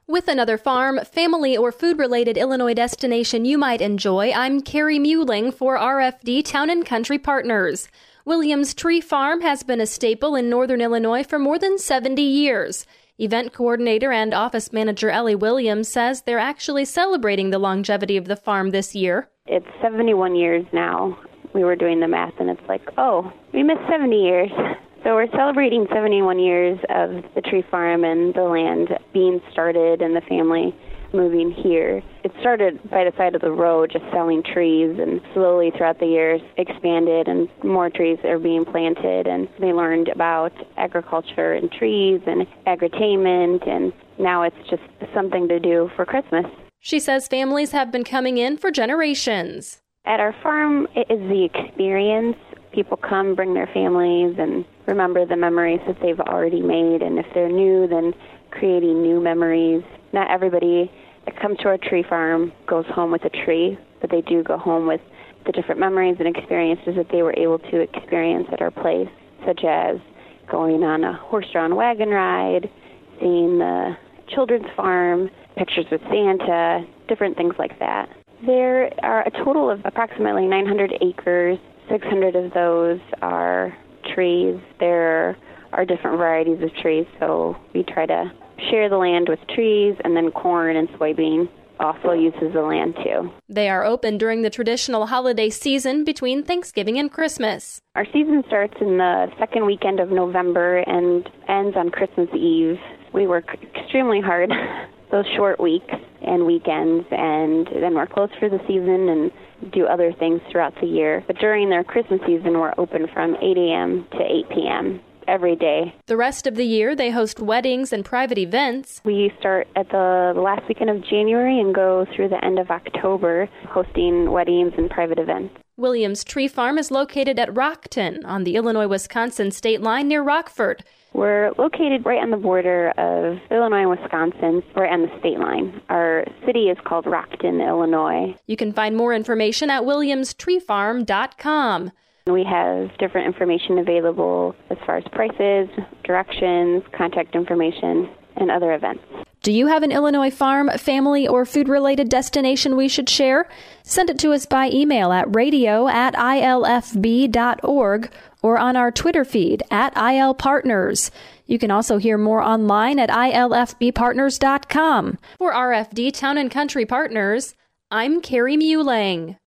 With another farm, family, or food-related Illinois destination you might enjoy, I'm Carrie Muehling for RFD Town & Country Partners. Williams Tree Farm has been a staple in northern Illinois for more than 70 years. Event coordinator and office manager Ellie Williams says they're actually celebrating the longevity of the farm this year. It's 71 years now. We were doing the math, and it's like, oh, we missed 70 years. So we're celebrating 71 years of the tree farm and the land being started and the family moving here. It started by the side of the road, just selling trees, and slowly throughout the years expanded and more trees are being planted, and they learned about agriculture and trees and agritainment, and now it's just something to do for Christmas. She says families have been coming in for generations. At our farm, it is the experience. People come, bring their families, and remember the memories that they've already made. And if they're new, then creating new memories. Not everybody that comes to our tree farm goes home with a tree, but they do go home with the different memories and experiences that they were able to experience at our place, such as going on a horse-drawn wagon ride, seeing the children's farm, pictures with Santa, different things like that. There are a total of approximately 900 acres. 600 of those are trees. There are different varieties of trees, so we try to share the land with trees, and then corn and soybean also uses the land too. They are open during the traditional holiday season between Thanksgiving and Christmas. Our season starts in the second weekend of November and ends on Christmas Eve. We work extremely hard those short weeks and weekends, and then we're closed for the season and do other things throughout the year. But during their Christmas season, we're open from 8 a.m. to 8 p.m. every day. The rest of the year, they host weddings and private events. We start at the last weekend of January and go through the end of October, hosting weddings and private events. Williams Tree Farm is located at Rockton on the Illinois-Wisconsin state line near Rockford. We're located right on the border of Illinois and Wisconsin, right on the state line. Our city is called Rockton, Illinois. You can find more information at williamstreefarm.com. We have different information available as far as prices, directions, contact information, and other events. Do you have an Illinois farm, family, or food-related destination we should share? Send it to us by email at radio@ilfb.org or on our Twitter feed at ILPartners. You can also hear more online at ilfbpartners.com. For RFD Town & Country Partners, I'm Carrie Muehling.